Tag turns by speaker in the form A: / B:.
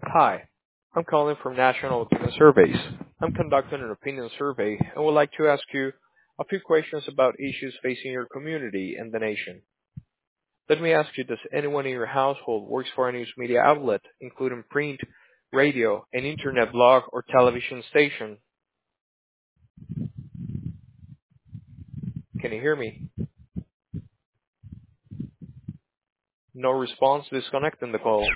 A: Hi, I'm calling from National Opinion Surveys. I'm conducting an opinion survey and would like to ask you a few questions about issues facing your community and the nation. Let me ask you, does anyone in your household works for a news media outlet, including print, radio, an internet blog, or television station? Can you hear me? No response, disconnecting the call.